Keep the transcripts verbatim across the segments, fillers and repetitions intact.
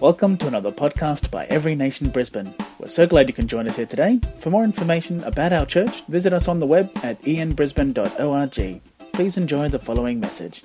Welcome to another podcast by Every Nation Brisbane. We're so glad you can join us here today. For more information about our church, visit us on the web at e n brisbane dot org. Please enjoy the following message.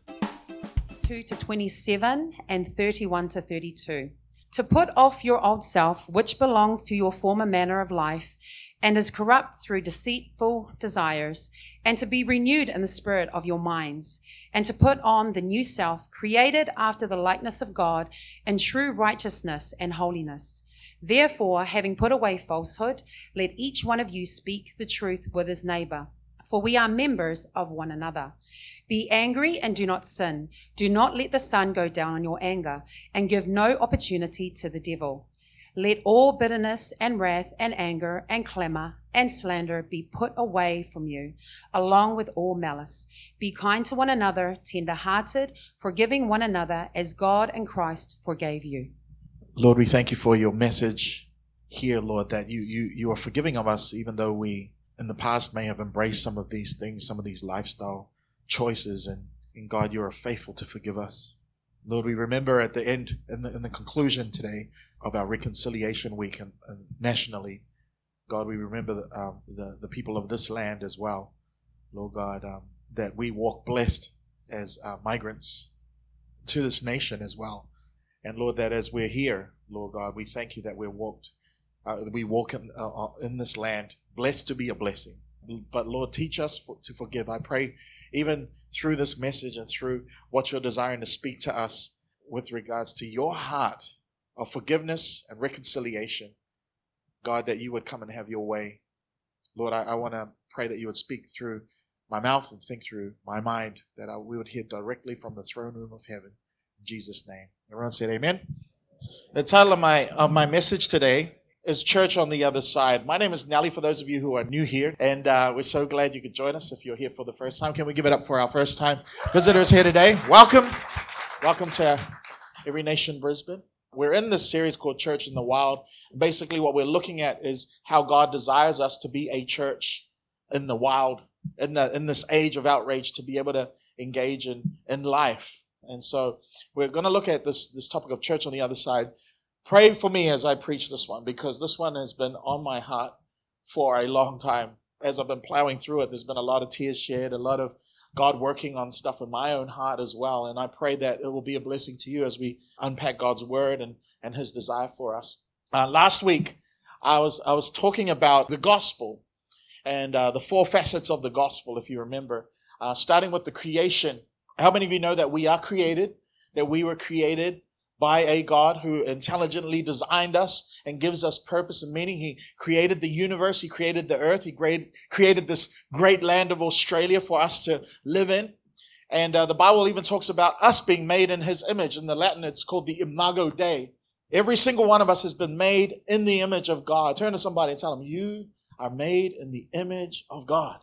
two to twenty-seven and thirty-one to thirty-two. To put off your old self, which belongs to your former manner of life, and is corrupt through deceitful desires, and to be renewed in the spirit of your minds, and to put on the new self, created after the likeness of God, in true righteousness and holiness. Therefore, having put away falsehood, let each one of you speak the truth with his neighbor, for we are members of one another. Be angry and do not sin. Do not let the sun go down on your anger, and give no opportunity to the devil. Let all bitterness and wrath and anger and clamor and slander be put away from you, along with all malice. Be kind to one another, tender-hearted, forgiving one another as God in Christ forgave you. Lord, we thank you for your message here, Lord, that you, you, you are forgiving of us, even though we in the past may have embraced some of these things, some of these lifestyle choices, and, and God, you are faithful to forgive us. Lord, we remember at the end, in the, in the conclusion today of our Reconciliation Week and, and nationally, God, we remember the, um, the, the people of this land as well, Lord God, um, that we walk blessed as uh, migrants to this nation as well. And Lord, that as we're here, Lord God, we thank you that we're walked, uh, we walk in, uh, in this land, blessed to be a blessing. But Lord, teach us for, to forgive. I pray even through this message and through what you're desiring to speak to us with regards to your heart of forgiveness and reconciliation, God, that you would come and have your way. Lord, I, I want to pray that you would speak through my mouth and think through my mind, that I, we would hear directly from the throne room of heaven. In Jesus' name. Everyone said amen. The title of my, of my message today is Church on the Other Side. My name is Nelly, for those of you who are new here, and uh, we're so glad you could join us if you're here for the first time. Can we give it up for our first time visitors here today? Welcome. Welcome to Every Nation Brisbane. We're in this series called Church in the Wild. Basically, what we're looking at is how God desires us to be a church in the wild, in the in this age of outrage, to be able to engage in, in life. And so we're going to look at this, this topic of church on the other side. Pray for me as I preach this one, because this one has been on my heart for a long time. As I've been plowing through it, there's been a lot of tears shed, a lot of God working on stuff in my own heart as well. And I pray that it will be a blessing to you as we unpack God's word and, and his desire for us. Uh, last week, I was I was talking about the gospel and uh, the four facets of the gospel, if you remember, uh, starting with the creation. How many of you know that we are created, that we were created by a God who intelligently designed us and gives us purpose and meaning? He created the universe. He created the earth. He created this great land of Australia for us to live in. And uh, the Bible even talks about us being made in his image. In the Latin, it's called the Imago Dei. Every single one of us has been made in the image of God. Turn to somebody and tell them, you are made in the image of God.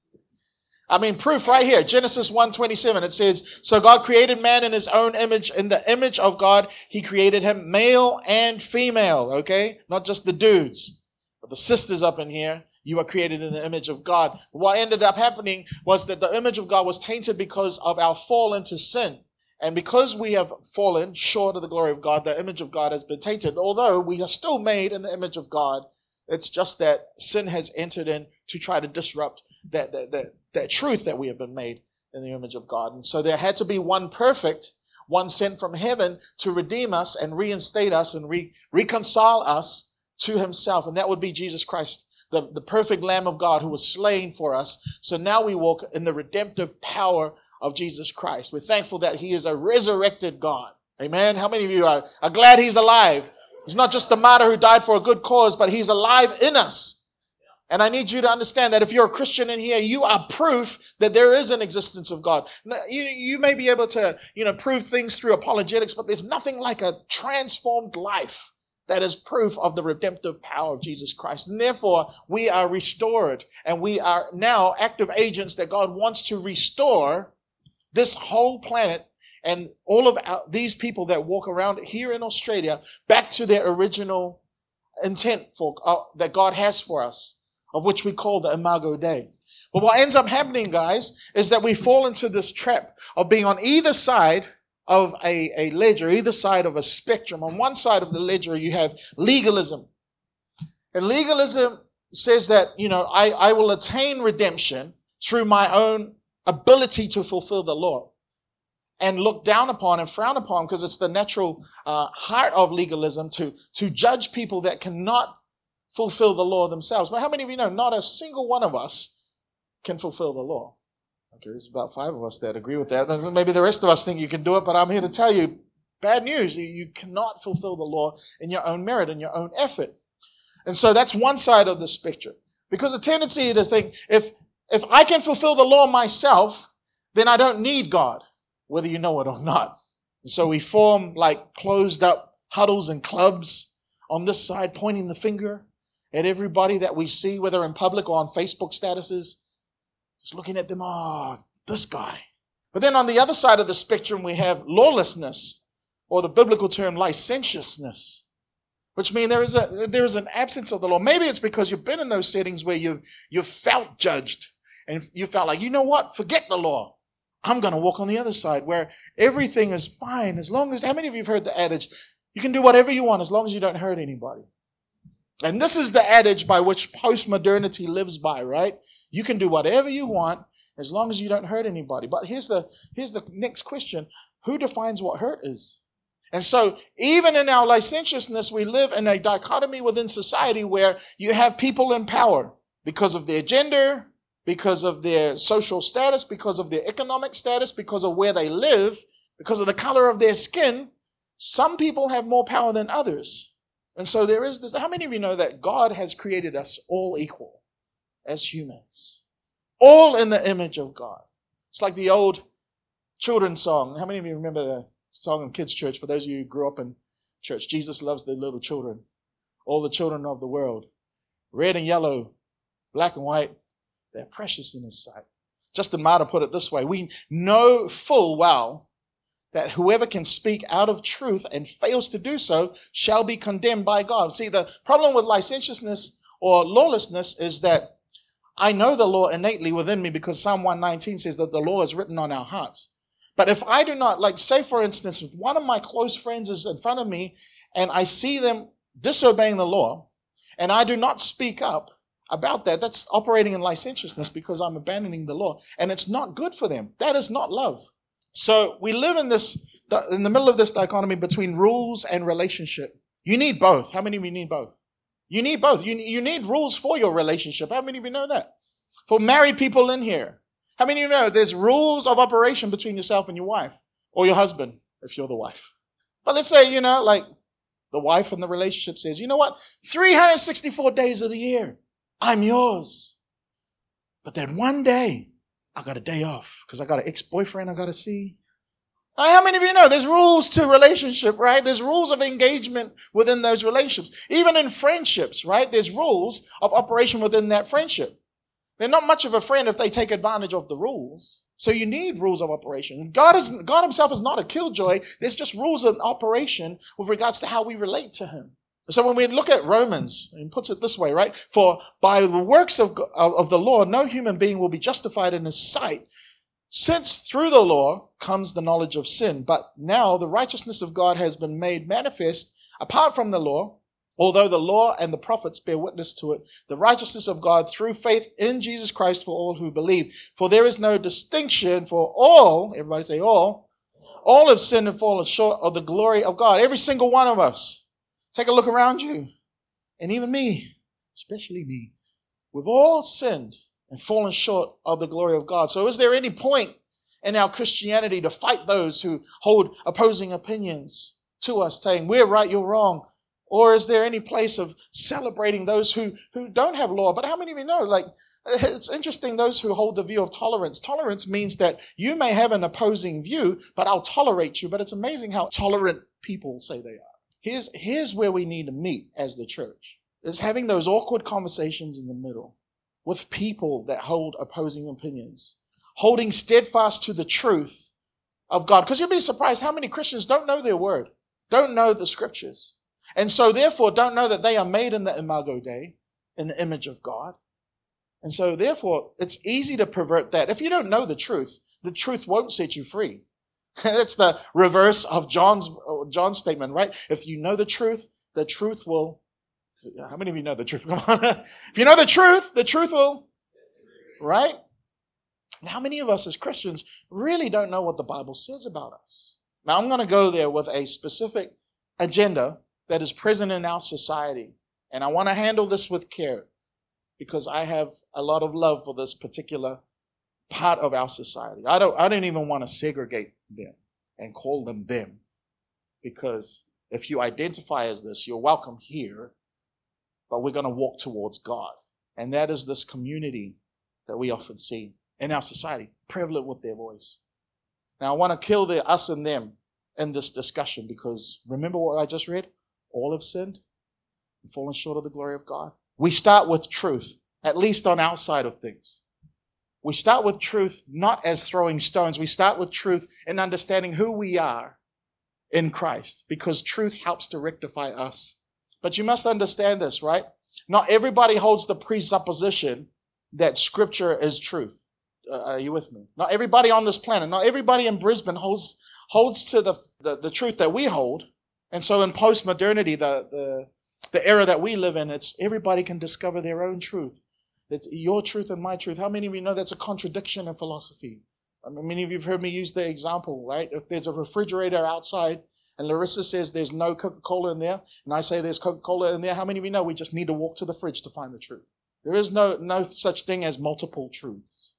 I mean, proof right here. Genesis one twenty-seven, it says, so God created man in his own image. In the image of God, he created him male and female, okay? Not just the dudes, but the sisters up in here. You are created in the image of God. What ended up happening was that the image of God was tainted because of our fall into sin. And because we have fallen short of the glory of God, the image of God has been tainted. Although we are still made in the image of God, it's just that sin has entered in to try to disrupt that, that, that, that truth that we have been made in the image of God. And so there had to be one perfect, one sent from heaven to redeem us and reinstate us and re- reconcile us to himself. And that would be Jesus Christ, the, the perfect Lamb of God who was slain for us. So now we walk in the redemptive power of Jesus Christ. We're thankful that he is a resurrected God. Amen. How many of you are, are glad he's alive? He's not just a martyr who died for a good cause, but he's alive in us. And I need you to understand that if you're a Christian in here, you are proof that there is an existence of God. You, you may be able to, you know, prove things through apologetics, but there's nothing like a transformed life that is proof of the redemptive power of Jesus Christ. And therefore, we are restored, and we are now active agents that God wants to restore this whole planet and all of our, these people that walk around here in Australia back to their original intent for uh, that God has for us, of which we call the Imago Dei. But what ends up happening, guys, is that we fall into this trap of being on either side of a, a ledger, either side of a spectrum. On one side of the ledger, you have legalism. And legalism says that, you know, I, I will attain redemption through my own ability to fulfill the law, and look down upon and frown upon, because it's the natural uh, heart of legalism to, to judge people that cannot fulfill the law themselves. But how many of you know not a single one of us can fulfill the law? Okay, there's about five of us that agree with that. Maybe the rest of us think you can do it, but I'm here to tell you, bad news. You cannot fulfill the law in your own merit, in your own effort. And so that's one side of the spectrum. Because the tendency to think, if, if I can fulfill the law myself, then I don't need God, whether you know it or not. And so we form like closed up huddles and clubs on this side, pointing the finger at everybody that we see, whether in public or on Facebook statuses, just looking at them, oh, this guy. But then on the other side of the spectrum, we have lawlessness, or the biblical term licentiousness, which means there is a there is an absence of the law. Maybe it's because you've been in those settings where you've, you've felt judged, and you felt like, you know what, forget the law. I'm going to walk on the other side where everything is fine as long as, how many of you have heard the adage, you can do whatever you want as long as you don't hurt anybody? And this is the adage by which postmodernity lives by, right? You can do whatever you want as long as you don't hurt anybody. But here's the, here's the next question. Who defines what hurt is? And so even in our licentiousness, we live in a dichotomy within society where you have people in power because of their gender, because of their social status, because of their economic status, because of where they live, because of the color of their skin. Some people have more power than others. And so there is this. How many of you know that God has created us all equal as humans? All in the image of God. It's like the old children's song. How many of you remember the song in kids' church? For those of you who grew up in church, Jesus loves the little children. All the children of the world. Red and yellow, black and white. They're precious in his sight. Justin Martyr put it this way. We know full well that whoever can speak out of truth and fails to do so shall be condemned by God. See, the problem with licentiousness or lawlessness is that I know the law innately within me, because Psalm one nineteen says that the law is written on our hearts. But if I do not, like say for instance, if one of my close friends is in front of me and I see them disobeying the law and I do not speak up about that, that's operating in licentiousness, because I'm abandoning the law, and it's not good for them. That is not love. So we live in this, in the middle of this dichotomy between rules and relationship. You need both. How many of you need both? You need both. You, you need rules for your relationship. How many of you know that? For married people in here, how many of you know there's rules of operation between yourself and your wife, or your husband, if you're the wife? But let's say, you know, like the wife in the relationship says, you know what? three hundred sixty-four days of the year, I'm yours. But then one day, I got a day off because I got an ex-boyfriend I got to see. How many of you know there's rules to relationship, right? There's rules of engagement within those relationships. Even in friendships, right? There's rules of operation within that friendship. They're not much of a friend if they take advantage of the rules. So you need rules of operation. God is, God himself is not a killjoy. There's just rules of operation with regards to how we relate to him. So when we look at Romans, and puts it this way, right? For by the works of, of the law, no human being will be justified in his sight, since through the law comes the knowledge of sin. But now the righteousness of God has been made manifest apart from the law, although the law and the prophets bear witness to it, the righteousness of God through faith in Jesus Christ for all who believe. For there is no distinction, for all, everybody say all, all have sinned and fallen short of the glory of God. Every single one of us. Take a look around you, and even me, especially me. We've all sinned and fallen short of the glory of God. So is there any point in our Christianity to fight those who hold opposing opinions to us, saying, we're right, you're wrong? Or is there any place of celebrating those who, who don't have law? But how many of you know, like, it's interesting, those who hold the view of tolerance. Tolerance means that you may have an opposing view, but I'll tolerate you. But it's amazing how tolerant people say they are. Here's, here's where we need to meet as the church, is having those awkward conversations in the middle with people that hold opposing opinions, holding steadfast to the truth of God. Because you'll be surprised how many Christians don't know their word, don't know the scriptures, and so therefore don't know that they are made in the imago Dei, in the image of God. And so therefore it's easy to pervert that. If you don't know the truth, the truth won't set you free. That's the reverse of John's John's statement, right? If you know the truth, the truth will. How many of you know the truth? Come on. If you know the truth, the truth will. Right? And how many of us as Christians really don't know what the Bible says about us? Now, I'm going to go there with a specific agenda that is present in our society. And I want to handle this with care because I have a lot of love for this particular part of our society. I don't, I don't even want to segregate them and call them them, because if you identify as this, you're welcome here, but we're going to walk towards God. And that is this community that we often see in our society, prevalent with their voice. Now, I want to kill the us and them in this discussion, because remember what I just read? All have sinned and fallen short of the glory of God. We start with truth, at least on our side of things. We start with truth not as throwing stones. We start with truth in understanding who we are in Christ, because truth helps to rectify us. But you must understand this, right? Not everybody holds the presupposition that Scripture is truth. Uh, are you with me? Not everybody on this planet, not everybody in Brisbane holds holds to the, the, the truth that we hold. And so in post-modernity, the, the, the era that we live in, it's everybody can discover their own truth. It's your truth and my truth. How many of you know that's a contradiction in philosophy? I mean, many of you have heard me use the example, right? If there's a refrigerator outside and Larissa says there's no Coca-Cola in there, and I say there's Coca-Cola in there, how many of you know we just need to walk to the fridge to find the truth? There is no, no such thing as multiple truths.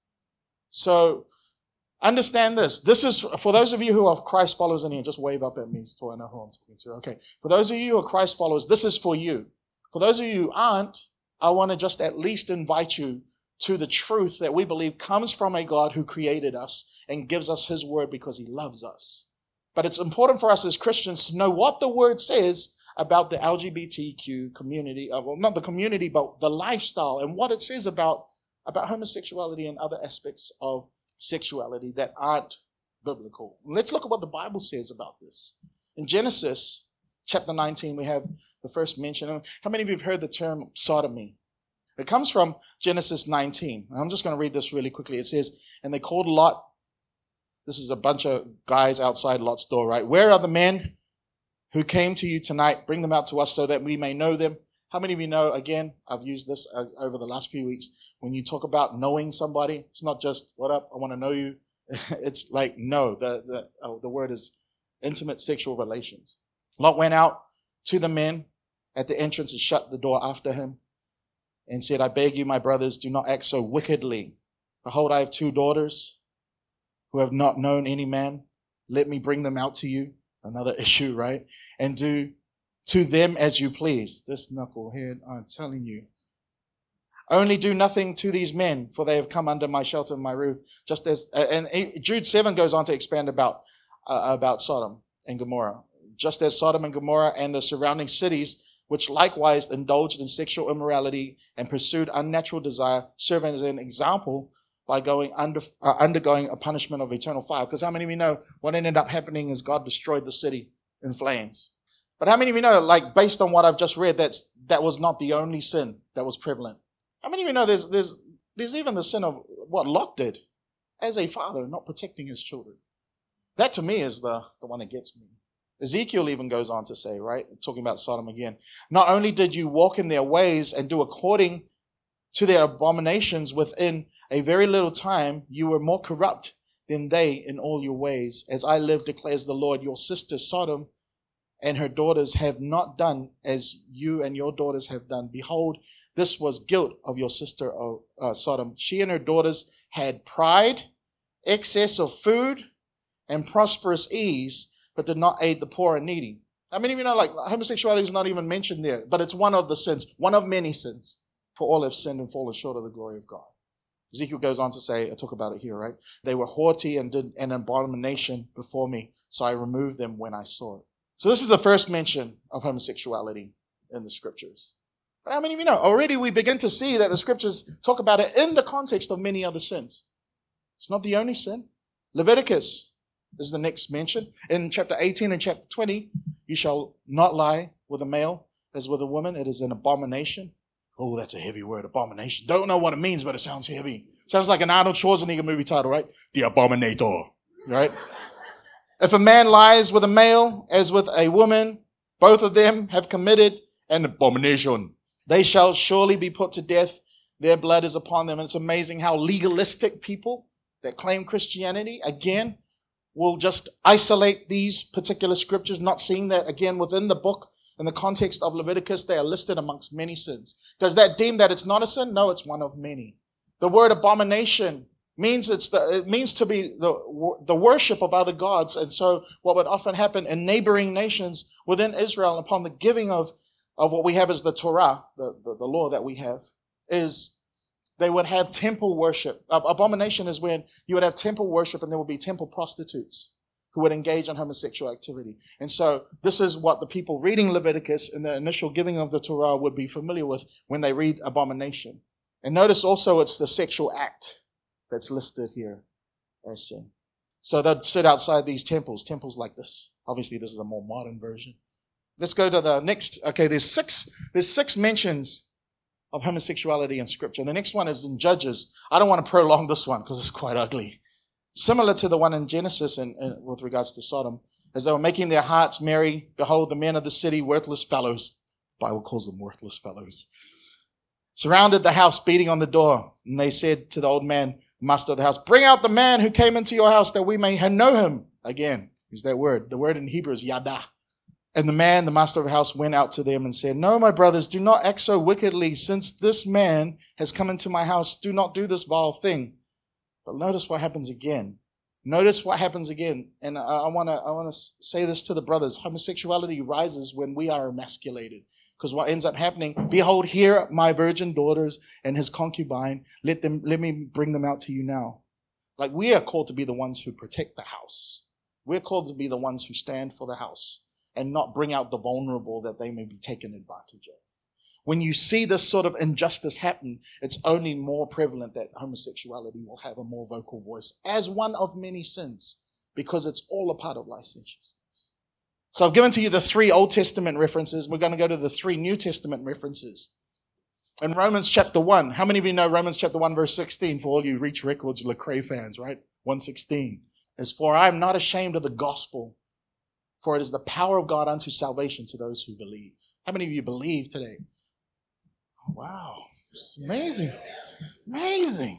So understand this. This is, for those of you who are Christ followers in here, just wave up at me so I know who I'm talking to. Okay. For those of you who are Christ followers, this is for you. For those of you who aren't, I want to just at least invite you to the truth that we believe comes from a God who created us and gives us his word because he loves us. But it's important for us as Christians to know what the word says about the L G B T Q community, uh, well, not the community, but the lifestyle, and what it says about, about homosexuality and other aspects of sexuality that aren't biblical. Let's look at what the Bible says about this. In Genesis chapter nineteen, we have the first mention. How many of you have heard the term sodomy? It comes from Genesis nineteen. I'm just going to read this really quickly. It says, and they called Lot. This is a bunch of guys outside Lot's door, right? Where are the men who came to you tonight? Bring them out to us so that we may know them. How many of you know, again, I've used this uh, over the last few weeks. When you talk about knowing somebody, it's not just, what up, I want to know you. It's like, no, the, the, oh, the word is intimate sexual relations. Lot went out to the men at the entrance and shut the door after him and said, I beg you, my brothers, do not act so wickedly. Behold, I have two daughters who have not known any man. Let me bring them out to you. Another issue, right? And do to them as you please. This knucklehead, I'm telling you. Only do nothing to these men, for they have come under my shelter and my roof. Just as, and Jude seven goes on to expand about, uh, about Sodom and Gomorrah. Just as Sodom and Gomorrah and the surrounding cities, which likewise indulged in sexual immorality and pursued unnatural desire, serve as an example by going under, uh, undergoing a punishment of eternal fire. Because how many of you know what ended up happening is God destroyed the city in flames? But how many of you know, like, based on what I've just read, that's, that was not the only sin that was prevalent? How many of you know there's, there's, there's even the sin of what Lot did as a father, not protecting his children? That to me is the, the one that gets me. Ezekiel even goes on to say, right, talking about Sodom again, not only did you walk in their ways and do according to their abominations within a very little time, you were more corrupt than they in all your ways. As I live, declares the Lord, your sister Sodom and her daughters have not done as you and your daughters have done. Behold, this was guilt of your sister uh, Sodom. She and her daughters had pride, excess of food, and prosperous ease, but did not aid the poor and needy. I mean, you know, like homosexuality is not even mentioned there, but it's one of the sins, one of many sins. For all have sinned and fallen short of the glory of God. Ezekiel goes on to say, I talk about it here, right? They were haughty and did an abomination before me, so I removed them when I saw it. So this is the first mention of homosexuality in the scriptures. But how many of you know? Already we begin to see that the scriptures talk about it in the context of many other sins. It's not the only sin. Leviticus is the next mention. In chapter eighteen and chapter twenty, you shall not lie with a male as with a woman. It is an abomination. Oh, that's a heavy word, abomination. Don't know what it means, but it sounds heavy. Sounds like an Arnold Schwarzenegger movie title, right? The Abominator, right? If a man lies with a male as with a woman, both of them have committed an abomination. They shall surely be put to death. Their blood is upon them. And it's amazing how legalistic people that claim Christianity, again, will just isolate these particular scriptures, not seeing that, again, within the book, in the context of Leviticus, they are listed amongst many sins. Does that deem that it's not a sin? No, it's one of many. The word abomination means it's the, it means to be the, the worship of other gods. And so what would often happen in neighboring nations within Israel upon the giving of, of what we have as the Torah, the, the, the law that we have, is they would have temple worship. Abomination is when you would have temple worship and there would be temple prostitutes who would engage in homosexual activity. And so this is what the people reading Leviticus in the initial giving of the Torah would be familiar with when they read abomination. And notice also it's the sexual act that's listed here as sin. So they'd sit outside these temples, temples like this. Obviously this is a more modern version. Let's go to the next. Okay, there's six, there's six mentions of homosexuality in Scripture. The next one is in Judges. I don't want to prolong this one because it's quite ugly. Similar to the one in Genesis and, and with regards to Sodom, as they were making their hearts merry, behold, the men of the city, worthless fellows, the Bible calls them worthless fellows, surrounded the house, beating on the door. And they said to the old man, master of the house, bring out the man who came into your house that we may know him. Again, is that word. The word in Hebrew is yada. And the man, the master of the house, went out to them and said, no, my brothers, do not act so wickedly. Since this man has come into my house, do not do this vile thing. But notice what happens again. Notice what happens again. And I, I want to I want to say this to the brothers. Homosexuality rises when we are emasculated. Because what ends up happening, behold, here my virgin daughters and his concubine, let them let me bring them out to you now. Like we are called to be the ones who protect the house. We're called to be the ones who stand for the house and not bring out the vulnerable that they may be taken advantage of. When you see this sort of injustice happen, it's only more prevalent that homosexuality will have a more vocal voice as one of many sins, because it's all a part of licentiousness. So I've given to you the three Old Testament references. We're going to go to the three New Testament references. In Romans chapter one, how many of you know Romans chapter one verse sixteen, for all you Reach Records Lecrae fans, right? one sixteen is, for I am not ashamed of the gospel, for it is the power of God unto salvation to those who believe. How many of you believe today? Wow, it's amazing, amazing.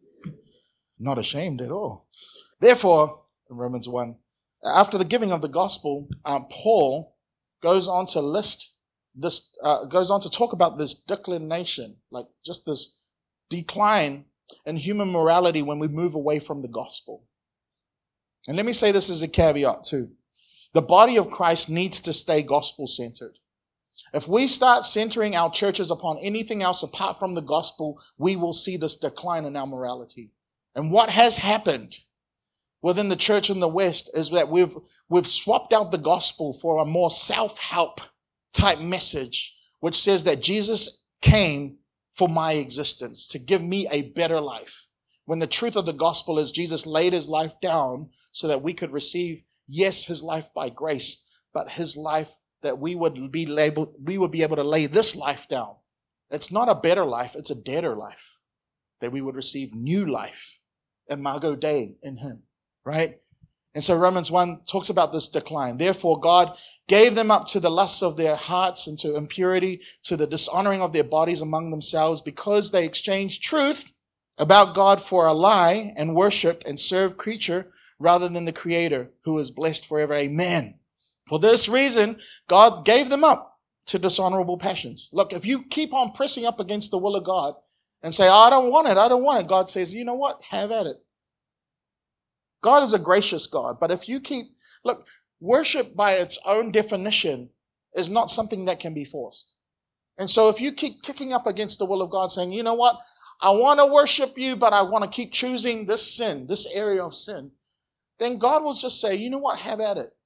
Not ashamed at all. Therefore, in Romans one, after the giving of the gospel, um, Paul goes on to list this, uh, goes on to talk about this declination, like just this decline in human morality when we move away from the gospel. And let me say this as a caveat too. The body of Christ needs to stay gospel-centered. If we start centering our churches upon anything else apart from the gospel, we will see this decline in our morality. And what has happened within the church in the West is that we've, we've swapped out the gospel for a more self-help type message, which says that Jesus came for my existence, to give me a better life. When the truth of the gospel is Jesus laid his life down so that we could receive, yes, his life by grace, but his life that we would be labeled, we would be able to lay this life down. It's not a better life, it's a deader life. That we would receive new life, imago Dei, in him, right? And so Romans one talks about this decline. Therefore, God gave them up to the lusts of their hearts and to impurity, to the dishonoring of their bodies among themselves, because they exchanged truth about God for a lie and worshipped and served creature rather than the Creator, who is blessed forever. Amen. For this reason, God gave them up to dishonorable passions. Look, if you keep on pressing up against the will of God and say, oh, I don't want it, I don't want it, God says, you know what? Have at it. God is a gracious God, but if you keep, look, worship by its own definition is not something that can be forced. And so if you keep kicking up against the will of God saying, you know what? I want to worship you, but I want to keep choosing this sin, this area of sin, then God will just say, you know what? Have at it.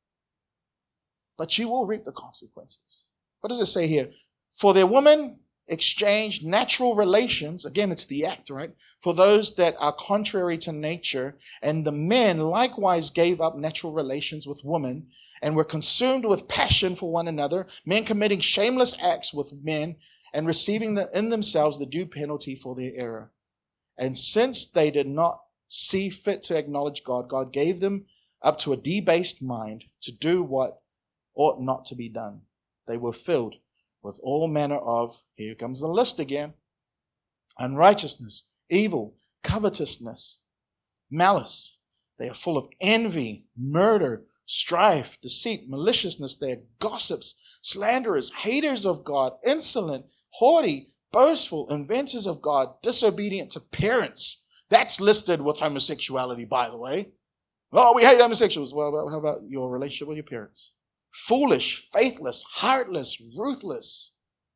But you will reap the consequences. What does it say here? For their women exchanged natural relations. Again, it's the act, right? For those that are contrary to nature. And the men likewise gave up natural relations with women and were consumed with passion for one another, men committing shameless acts with men and receiving the, in themselves the due penalty for their error. And since they did not see fit to acknowledge God, God gave them up to a debased mind to do what ought not to be done. They were filled with all manner of, here comes the list again, unrighteousness, evil, covetousness, malice. They are full of envy, murder, strife, deceit, maliciousness. They are gossips, slanderers, haters of God, insolent, haughty, boastful, inventors of God, disobedient to parents. That's listed with homosexuality, by the way. Oh, we hate homosexuals. Well, how about your relationship with your parents? Foolish, faithless, heartless, ruthless.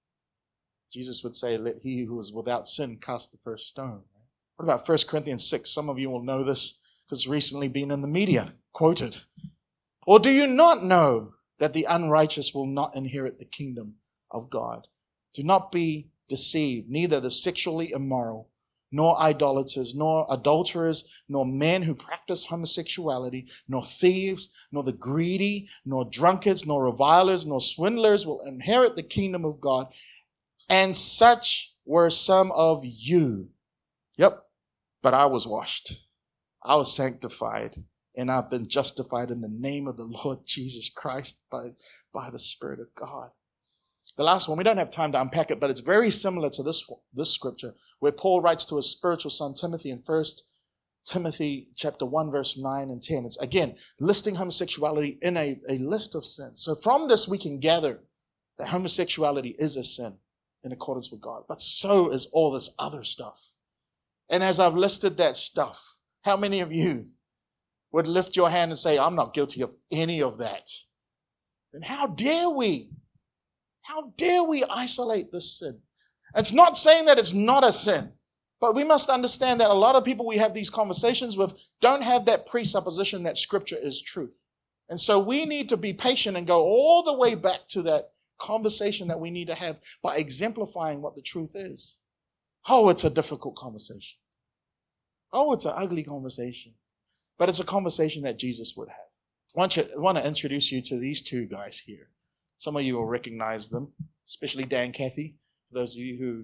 Jesus would say, let he who is without sin cast the first stone. What about First Corinthians six? Some of you will know this because it's recently been in the media, quoted. Or do you not know that the unrighteous will not inherit the kingdom of God? Do not be deceived, neither the sexually immoral, nor idolaters, nor adulterers, nor men who practice homosexuality, nor thieves, nor the greedy, nor drunkards, nor revilers, nor swindlers will inherit the kingdom of God. And such were some of you. Yep, but I was washed. I was sanctified, and I've been justified in the name of the Lord Jesus Christ by, by the Spirit of God. The last one, we don't have time to unpack it, but it's very similar to this, this scripture where Paul writes to his spiritual son Timothy in First Timothy chapter one, verse nine and ten. It's again listing homosexuality in a, a list of sins. So from this we can gather that homosexuality is a sin in accordance with God, but so is all this other stuff. And as I've listed that stuff, how many of you would lift your hand and say, I'm not guilty of any of that? And how dare we? How dare we isolate this sin? It's not saying that it's not a sin, but we must understand that a lot of people we have these conversations with don't have that presupposition that Scripture is truth. And so we need to be patient and go all the way back to that conversation that we need to have by exemplifying what the truth is. Oh, it's a difficult conversation. Oh, it's an ugly conversation. But it's a conversation that Jesus would have. I want, you, I want to introduce you to these two guys here. Some of you will recognize them, especially Dan Cathy, for those of you who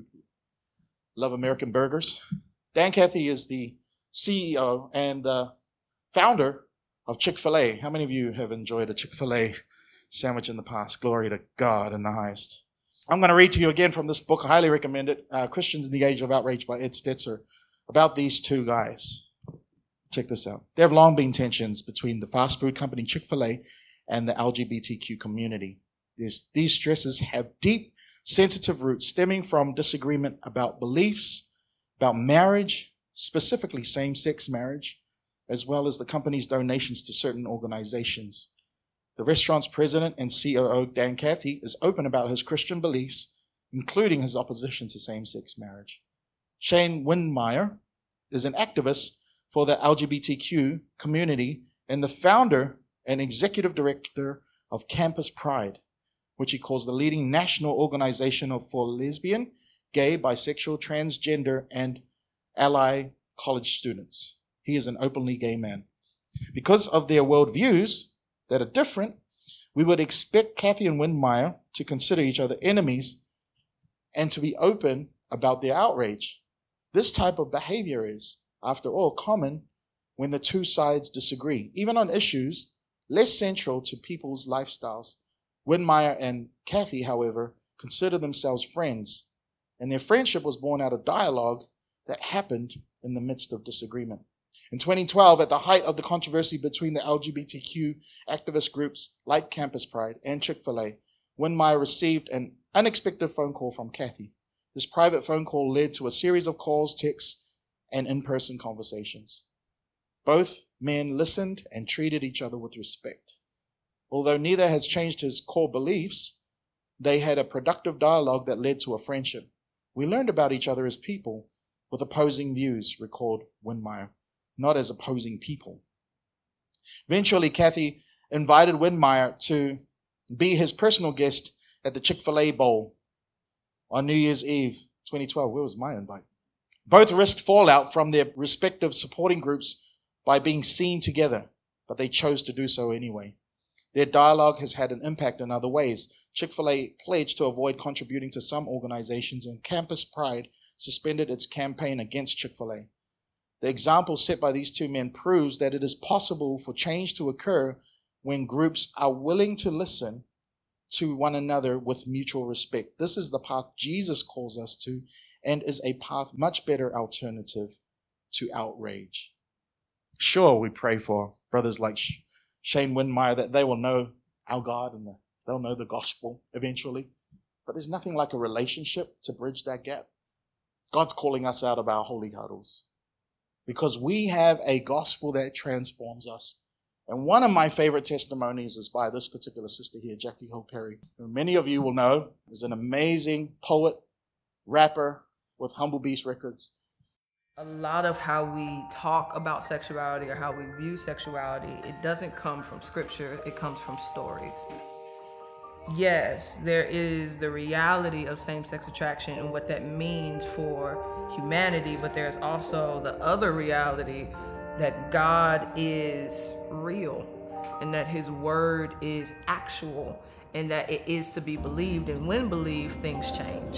love American burgers. Dan Cathy is the C E O and the founder of Chick-fil-A. How many of you have enjoyed a Chick-fil-A sandwich in the past? Glory to God in the highest. I'm going to read to you again from this book. I highly recommend it. Uh, Christians in the Age of Outrage by Ed Stetzer, about these two guys. Check this out. There have long been tensions between the fast food company Chick-fil-A and the L G B T Q community. This, these stresses have deep, sensitive roots stemming from disagreement about beliefs, about marriage, specifically same-sex marriage, as well as the company's donations to certain organizations. The restaurant's president and C O O, Dan Cathy, is open about his Christian beliefs, including his opposition to same-sex marriage. Shane Windmeyer is an activist for the L G B T Q community and the founder and executive director of Campus Pride, which he calls the leading national organization for lesbian, gay, bisexual, transgender, and ally college students. He is an openly gay man. Because of their worldviews that are different, we would expect Cathy and Windmeyer to consider each other enemies and to be open about their outrage. This type of behavior is, after all, common when the two sides disagree, even on issues less central to people's lifestyles. Windmeyer and Cathy, however, consider themselves friends, and their friendship was born out of dialogue that happened in the midst of disagreement. In twenty twelve, at the height of the controversy between the L G B T Q activist groups like Campus Pride and Chick-fil-A, Windmeyer received an unexpected phone call from Cathy. This private phone call led to a series of calls, texts, and in-person conversations. Both men listened and treated each other with respect. Although neither has changed his core beliefs, they had a productive dialogue that led to a friendship. We learned about each other as people with opposing views, recalled Windmeyer, not as opposing people. Eventually, Cathy invited Windmeyer to be his personal guest at the Chick-fil-A Bowl on New Year's Eve, twenty twelve. Where was my invite? Both risked fallout from their respective supporting groups by being seen together, but they chose to do so anyway. Their dialogue has had an impact in other ways. Chick-fil-A pledged to avoid contributing to some organizations, and Campus Pride suspended its campaign against Chick-fil-A. The example set by these two men proves that it is possible for change to occur when groups are willing to listen to one another with mutual respect. This is the path Jesus calls us to, and is a path much better alternative to outrage. Sure, we pray for brothers like Shane Windmeyer that they will know our God and they'll know the gospel eventually. But there's nothing like a relationship to bridge that gap. God's calling us out of our holy huddles because we have a gospel that transforms us. And one of my favorite testimonies is by this particular sister here, Jackie Hill Perry, who many of you will know is an amazing poet, rapper with Humble Beast Records. A lot of how we talk about sexuality or how we view sexuality, it doesn't come from scripture, it comes from stories. Yes, there is the reality of same-sex attraction and what that means for humanity, but there's also the other reality that God is real and that his word is actual and that it is to be believed, and when believed, things change.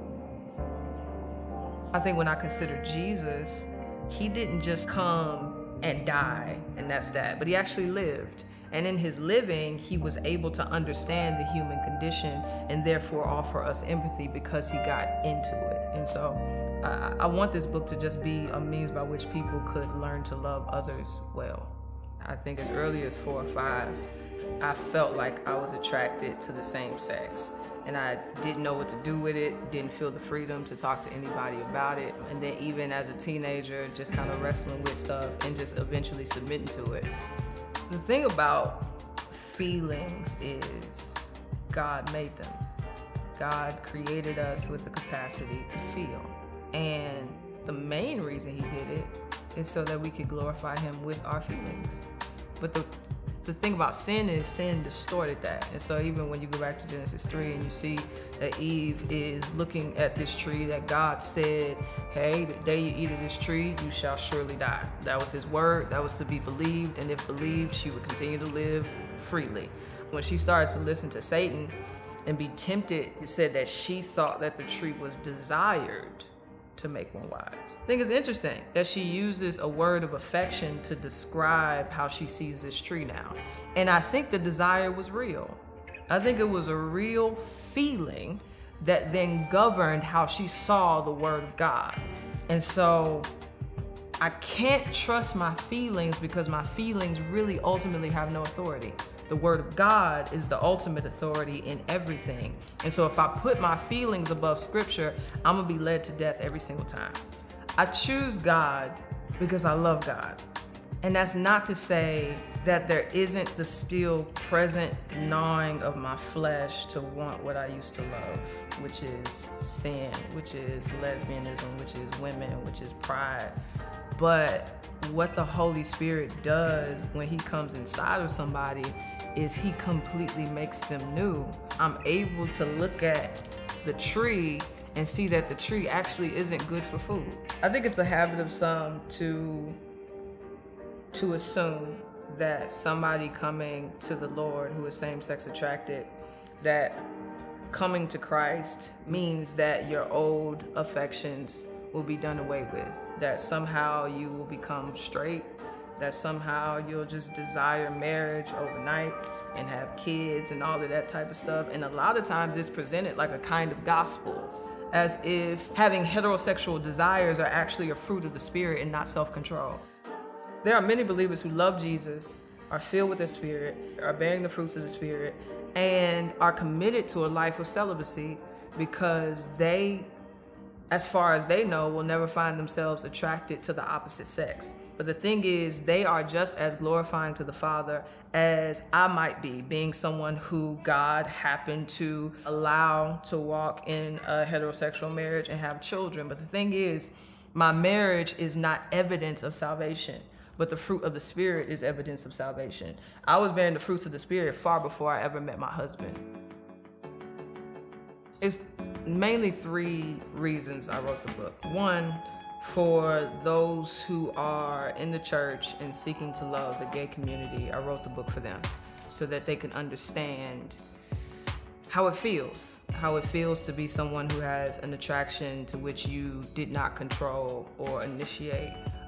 I think when I consider Jesus, he didn't just come and die and that's that, but he actually lived. And in his living, he was able to understand the human condition and therefore offer us empathy because he got into it. And so I, I want this book to just be a means by which people could learn to love others well. I think as early as four or five, I felt like I was attracted to the same sex. And I didn't know what to do with it, didn't feel the freedom to talk to anybody about it. And then even as a teenager, just kind of wrestling with stuff and just eventually submitting to it. The thing about feelings is God made them. God created us with the capacity to feel. And the main reason he did it is so that we could glorify him with our feelings. But the The thing about sin is sin distorted that. And so even when you go back to Genesis three and you see that Eve is looking at this tree that God said, hey, the day you eat of this tree, you shall surely die. That was his word, that was to be believed, and if believed, she would continue to live freely. When she started to listen to Satan and be tempted, it said that she thought that the tree was desired to make one wise. I think it's interesting that she uses a word of affection to describe how she sees this tree now. And I think the desire was real. I think it was a real feeling that then governed how she saw the word of God. And so I can't trust my feelings because my feelings really ultimately have no authority. The word of God is the ultimate authority in everything. And so if I put my feelings above scripture, I'm gonna be led to death every single time. I choose God because I love God. And that's not to say that there isn't the still present gnawing of my flesh to want what I used to love, which is sin, which is lesbianism, which is women, which is pride. But what the Holy Spirit does when he comes inside of somebody is he completely makes them new. I'm able to look at the tree and see that the tree actually isn't good for food. I think it's a habit of some to, to assume that somebody coming to the Lord who is same-sex attracted, that coming to Christ means that your old affections will be done away with, that somehow you will become straight, that somehow you'll just desire marriage overnight and have kids and all of that type of stuff. And a lot of times it's presented like a kind of gospel, as if having heterosexual desires are actually a fruit of the Spirit and not self-control. There are many believers who love Jesus, are filled with the Spirit, are bearing the fruits of the Spirit, and are committed to a life of celibacy because they, as far as they know, will never find themselves attracted to the opposite sex. But the thing is, they are just as glorifying to the Father as I might be, being someone who God happened to allow to walk in a heterosexual marriage and have children. But the thing is, my marriage is not evidence of salvation, but the fruit of the Spirit is evidence of salvation. I was bearing the fruits of the Spirit far before I ever met my husband. It's mainly three reasons I wrote the book. One, for those who are in the church and seeking to love the gay community, I wrote the book for them so that they can understand how it feels, how it feels to be someone who has an attraction to which you did not control or initiate,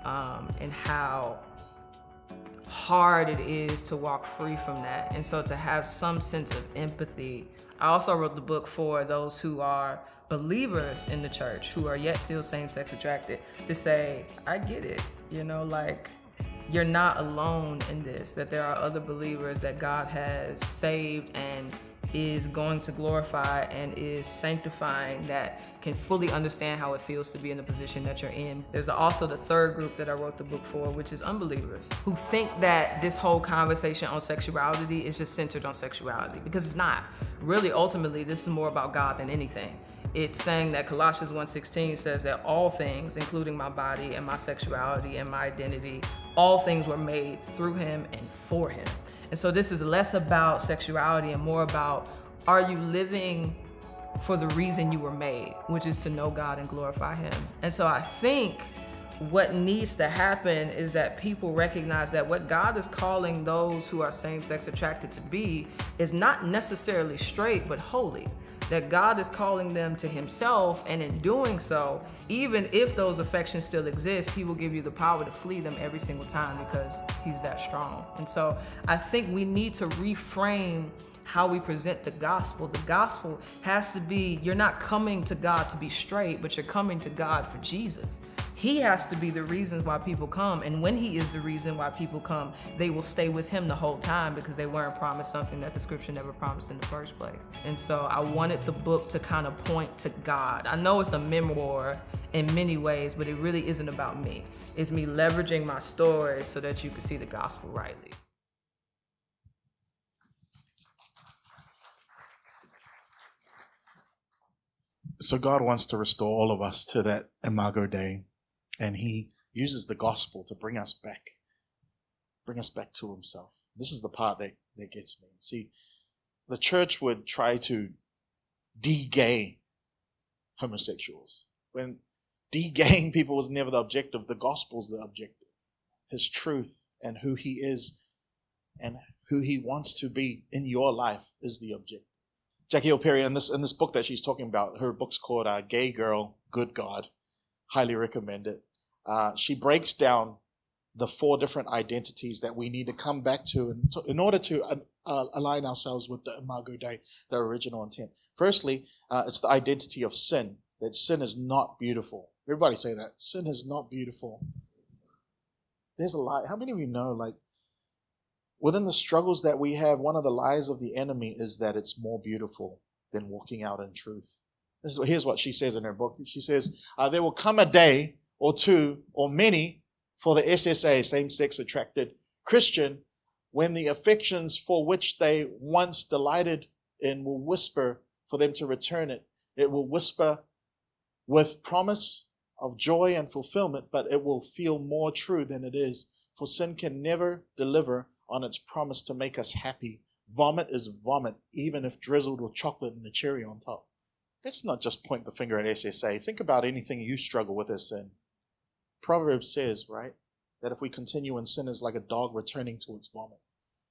um, and how hard it is to walk free from that. And so to have some sense of empathy. I also wrote the book for those who are believers in the church, who are yet still same-sex attracted, to say, I get it, you know, like, you're not alone in this, that there are other believers that God has saved and is going to glorify and is sanctifying, that can fully understand how it feels to be in the position that you're in. There's also the third group that I wrote the book for, which is unbelievers, who think that this whole conversation on sexuality is just centered on sexuality, because it's not. Really, ultimately, this is more about God than anything. It's saying that Colossians one sixteen says that all things, including my body and my sexuality and my identity, all things were made through him and for him. And so this is less about sexuality and more about, are you living for the reason you were made, which is to know God and glorify him. And so I think what needs to happen is that people recognize that what God is calling those who are same-sex attracted to be is not necessarily straight, but holy. That God is calling them to himself, and in doing so, even if those affections still exist, he will give you the power to flee them every single time, because he's that strong. And so I think we need to reframe how we present the gospel. The gospel has to be, you're not coming to God to be straight, but you're coming to God for Jesus. He has to be the reason why people come. And when he is the reason why people come, they will stay with him the whole time, because they weren't promised something that the scripture never promised in the first place. And so I wanted the book to kind of point to God. I know it's a memoir in many ways, but it really isn't about me. It's me leveraging my story so that you can see the gospel rightly. So God wants to restore all of us to that Imago Dei, and he uses the gospel to bring us back, bring us back to himself. This is the part that, that gets me. See, the church would try to de-gay homosexuals, when de-gaying people was never the objective. The gospel's the objective. His truth and who he is and who he wants to be in your life is the objective. Jackie Hill Perry, in this in this book that she's talking about, her book's called uh, Gay Girl, Good God. Highly recommend it. Uh, she breaks down the four different identities that we need to come back to in, to, in order to uh, uh, align ourselves with the Imago Dei, the original intent. Firstly, uh, it's the identity of sin, that sin is not beautiful. Everybody say that. Sin is not beautiful. There's a lie. How many of you know, like, within the struggles that we have, one of the lies of the enemy is that it's more beautiful than walking out in truth. This is, here's what she says in her book. She says, uh, there will come a day or two or many for the S S A, same-sex attracted Christian, when the affections for which they once delighted in will whisper for them to return it. It will whisper with promise of joy and fulfillment, but it will feel more true than it is. For sin can never deliver on its promise to make us happy. Vomit is vomit, even if drizzled with chocolate and the cherry on top. Let's not just point the finger at S S A. Think about anything you struggle with as sin. Proverbs says, right, that if we continue in sin, is like a dog returning to its vomit.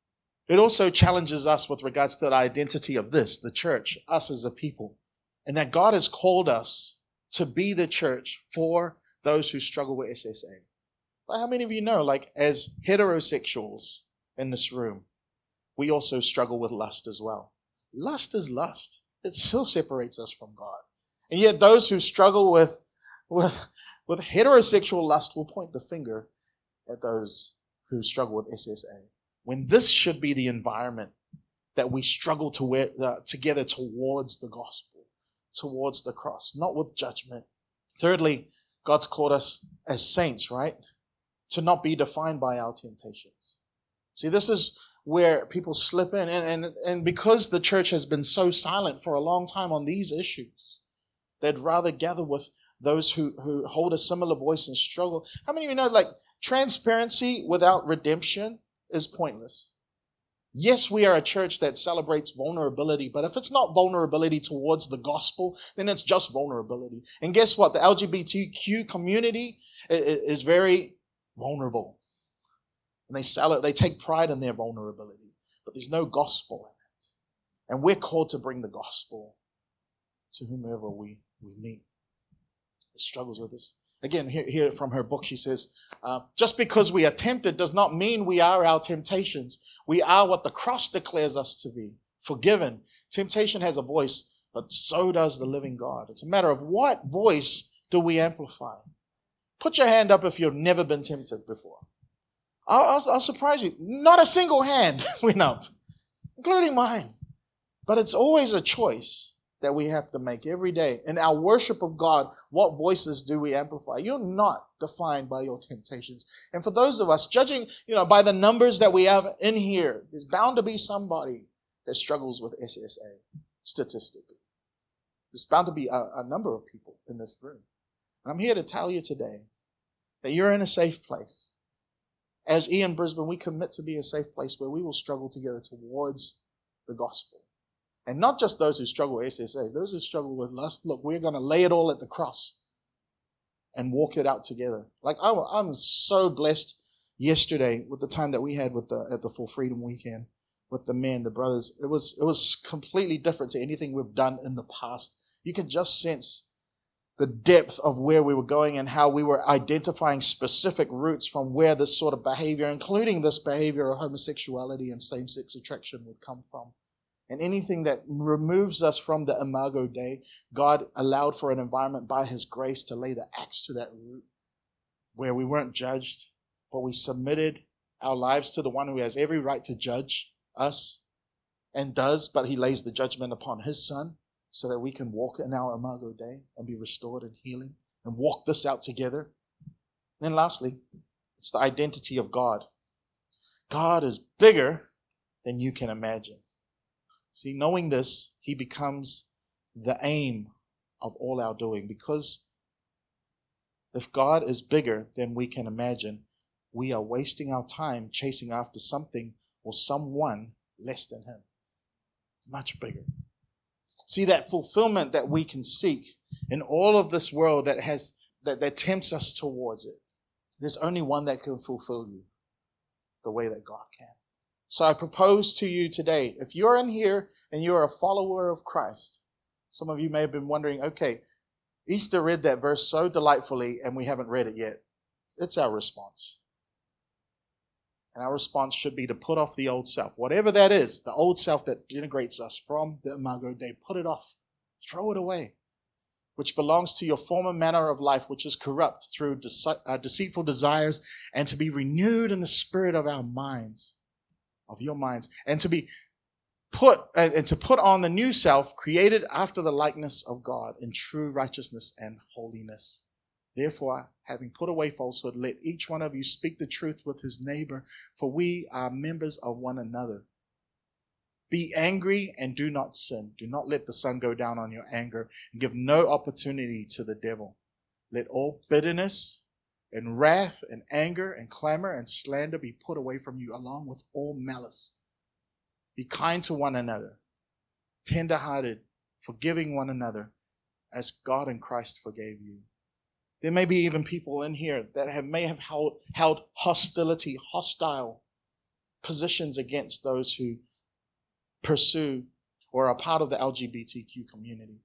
It also challenges us with regards to the identity of this, the church, us as a people, and that God has called us to be the church for those who struggle with S S A. But how many of you know, like, as heterosexuals in this room, we also struggle with lust as well. Lust is lust. It still separates us from God. And yet those who struggle with, with, with heterosexual lust will point the finger at those who struggle with S S A. When this should be the environment that we struggle to wear, uh, together towards the gospel, towards the cross, not with judgment. Thirdly, God's called us as saints, right, to not be defined by our temptations. See, this is where people slip in. And, and, and because the church has been so silent for a long time on these issues, they'd rather gather with those who, who hold a similar voice and struggle. How many of you know, like, transparency without redemption is pointless? Yes, we are a church that celebrates vulnerability, but if it's not vulnerability towards the gospel, then it's just vulnerability. And guess what? The L G B T Q community is very vulnerable. And they sell it, they take pride in their vulnerability, but there's no gospel in it. And we're called to bring the gospel to whomever we, we meet. It struggles with this. Again, here, here from her book, she says, uh, just because we are tempted does not mean we are our temptations. We are what the cross declares us to be, forgiven. Temptation has a voice, but so does the living God. It's a matter of what voice do we amplify. Put your hand up if you've never been tempted before. I'll, I'll, I'll surprise you. Not a single hand went up, including mine. But it's always a choice that we have to make every day. In our worship of God, what voices do we amplify? You're not defined by your temptations. And for those of us, judging, you know, by the numbers that we have in here, there's bound to be somebody that struggles with S S A, statistically. There's bound to be a, a number of people in this room. And I'm here to tell you today that you're in a safe place. As Ian Brisbane, we commit to be a safe place where we will struggle together towards the gospel. And not just those who struggle with S S A, those who struggle with lust. Look, we're going to lay it all at the cross and walk it out together. Like I, I'm so blessed yesterday with the time that we had with the at the Full Freedom Weekend with the men, the brothers. It was it was completely different to anything we've done in the past. You can just sense the depth of where we were going and how we were identifying specific routes from where this sort of behavior, including this behavior of homosexuality and same-sex attraction, would come from. And anything that removes us from the Imago Dei, God allowed for an environment by His grace to lay the axe to that root where we weren't judged, but we submitted our lives to the one who has every right to judge us and does, but He lays the judgment upon His Son so that we can walk in our Imago Dei and be restored in healing and walk this out together. And then lastly, it's the identity of God. God is bigger than you can imagine. See, knowing this, He becomes the aim of all our doing, because if God is bigger than we can imagine, we are wasting our time chasing after something or someone less than Him. Much bigger. See, that fulfillment that we can seek in all of this world that has that, that tempts us towards it, there's only one that can fulfill you the way that God can. So I propose to you today, if you're in here and you're a follower of Christ, some of you may have been wondering, okay, Easter read that verse so delightfully and we haven't read it yet. It's our response. And our response should be to put off the old self. Whatever that is, the old self that denigrates us from the Imago Dei, put it off. Throw it away, which belongs to your former manner of life, which is corrupt through dece- uh, deceitful desires, and to be renewed in the spirit of our minds. Of your minds, and to be put uh, and to put on the new self, created after the likeness of God in true righteousness and holiness. Therefore, having put away falsehood, let each one of you speak the truth with his neighbor, for we are members of one another. Be angry and do not sin. Do not let the sun go down on your anger, and give no opportunity to the devil. Let all bitterness and wrath and anger and clamor and slander be put away from you, along with all malice. Be kind to one another, tender-hearted, forgiving one another, as God in Christ forgave you. There may be even people in here that have, may have held, held hostility, hostile positions against those who pursue or are part of the L G B T Q community.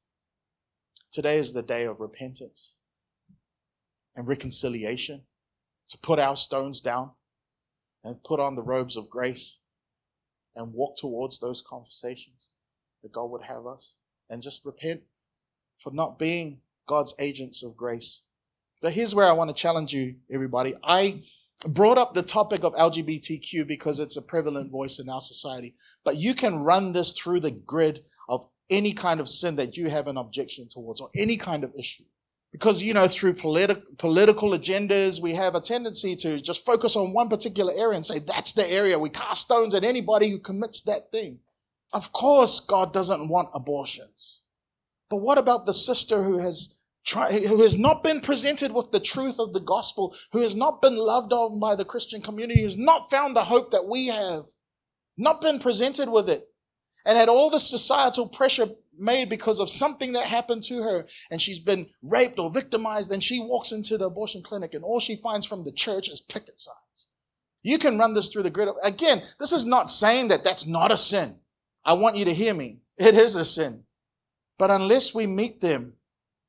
Today is the day of repentance and reconciliation, to put our stones down and put on the robes of grace and walk towards those conversations that God would have us, and just repent for not being God's agents of grace. But here's where I want to challenge you, everybody. I brought up the topic of L G B T Q because it's a prevalent voice in our society, but you can run this through the grid of any kind of sin that you have an objection towards, or any kind of issue. Because, you know, through politi- political agendas, we have a tendency to just focus on one particular area and say, that's the area. We cast stones at anybody who commits that thing. Of course, God doesn't want abortions. But what about the sister who has tried, who has not been presented with the truth of the gospel, who has not been loved on by the Christian community, who has not found the hope that we have, not been presented with it, and had all the societal pressure made because of something that happened to her, and she's been raped or victimized, and she walks into the abortion clinic and all she finds from the church is picket signs. You can run this through the grid. Again, this is not saying that that's not a sin. I want you to hear me. It is a sin. But unless we meet them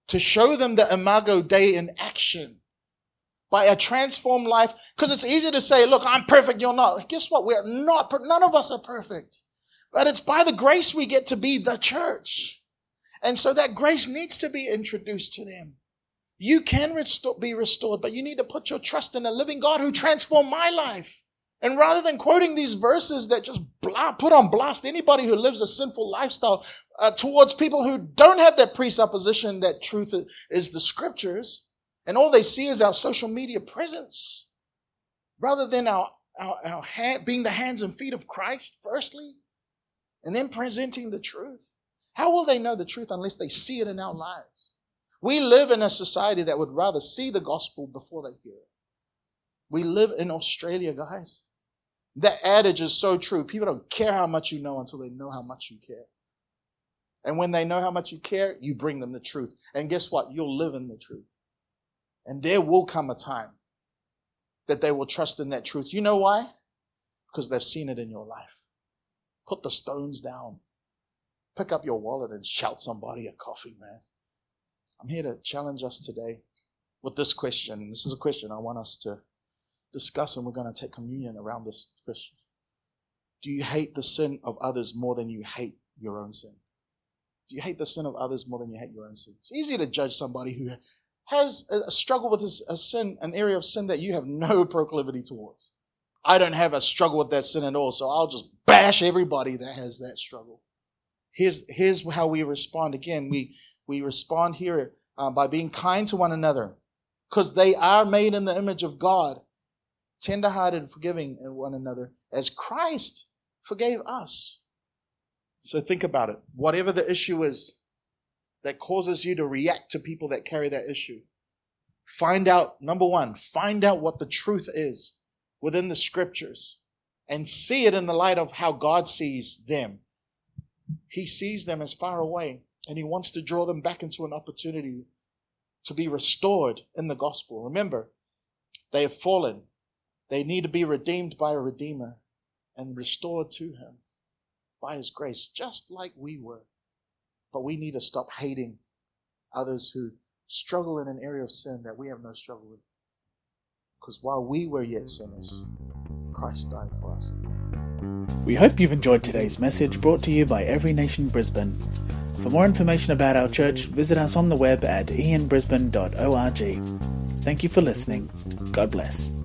to show them the Imago Dei in action by a transformed life. Because it's easy to say, look, I'm perfect, you're not. Guess what? We're not, none of us are perfect. But it's by the grace we get to be the church. And so that grace needs to be introduced to them. You can restore, be restored, but you need to put your trust in the living God who transformed my life. And rather than quoting these verses that just blah, put on blast anybody who lives a sinful lifestyle uh, towards people who don't have that presupposition that truth is the scriptures, and all they see is our social media presence, rather than our, our, our hand, being the hands and feet of Christ, firstly, and then presenting the truth. How will they know the truth unless they see it in our lives? We live in a society that would rather see the gospel before they hear it. We live in Australia, guys. That adage is so true. People don't care how much you know until they know how much you care. And when they know how much you care, you bring them the truth. And guess what? You'll live in the truth. And there will come a time that they will trust in that truth. You know why? Because they've seen it in your life. Put the stones down. Pick up your wallet and shout somebody a coffee, man. I'm here to challenge us today with this question. This is a question I want us to discuss, and we're going to take communion around this question. Do you hate the sin of others more than you hate your own sin? Do you hate the sin of others more than you hate your own sin? It's easy to judge somebody who has a struggle with a sin, an area of sin that you have no proclivity towards. I don't have a struggle with that sin at all, so I'll just bash everybody that has that struggle. Here's, here's how we respond. Again, we, we respond here uh, by being kind to one another, because they are made in the image of God, tender-hearted and forgiving in one another, as Christ forgave us. So think about it. Whatever the issue is that causes you to react to people that carry that issue, find out, number one, find out what the truth is within the scriptures and see it in the light of how God sees them. He sees them as far away, and he wants to draw them back into an opportunity to be restored in the gospel. Remember, they have fallen. They need to be redeemed by a redeemer and restored to him by his grace, just like we were. But we need to stop hating others who struggle in an area of sin that we have no struggle with. Because while we were yet sinners, Christ died for us. We hope you've enjoyed today's message brought to you by Every Nation Brisbane. For more information about our church, visit us on the web at e n brisbane dot org. Thank you for listening. God bless.